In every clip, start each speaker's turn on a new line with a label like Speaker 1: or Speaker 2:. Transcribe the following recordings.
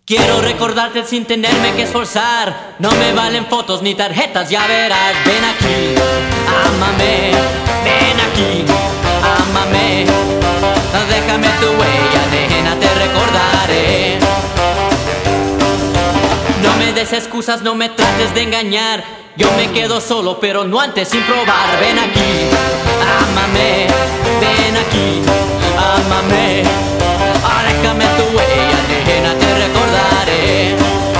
Speaker 1: Quiero recordarte sin tenerme que esforzar. No me valen fotos ni tarjetas, ya verás. Ven aquí, ámame. Ven aquí, ámame. Déjame tu huella, nena, te recordaré. No me des excusas, no me trates de engañar. Yo me quedo solo, pero no antes sin probar. Ven aquí, ámame. Ven aquí, ámame. Déjame tu huella, nena, te recordaré.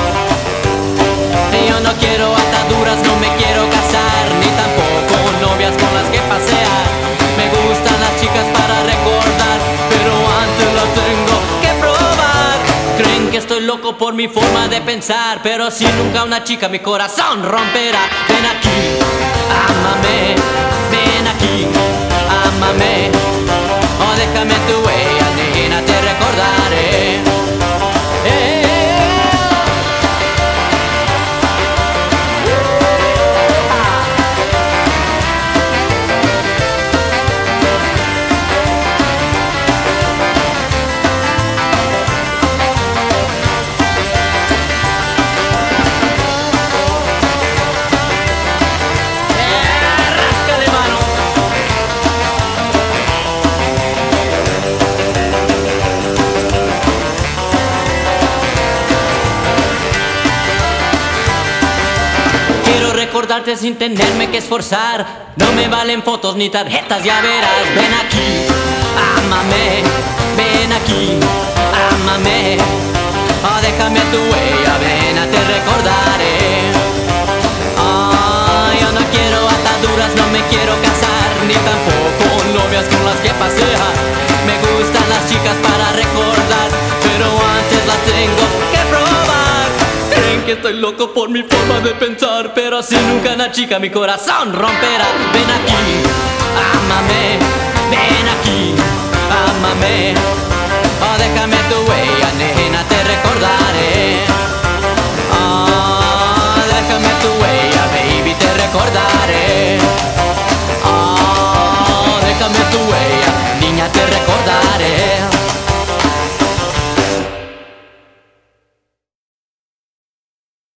Speaker 1: Yo no quiero ataduras, no me quiero casar, ni tampoco novias con las que pasear. Me gustan las chicas para recordar, pero antes las tengo que probar. Creen que estoy loco por mi forma de pensar, pero si nunca una chica mi corazón romperá. Ven aquí, ámame. Ven aquí, ámame. Déjame tu huella, nena, te recordaré. Recordarte sin tenerme que esforzar. No me valen fotos ni tarjetas, ya verás. Ven aquí, ámame. Ven aquí, ámame. Déjame tu huella, ven, te recordaré. Yo no quiero ataduras, no me quiero casar, ni tampoco novias con las que pasear. Me gustan las chicas para recordar, pero antes las tengo que probar. Creen que estoy loco por mi forma de pensar, pero si nunca una chica mi corazón romperá. Ven aquí, ámame. Ven aquí, ámame. Déjame tu huella, nena, te recordaré. Déjame tu huella, baby, te recordaré. Déjame tu huella, niña, te recordaré.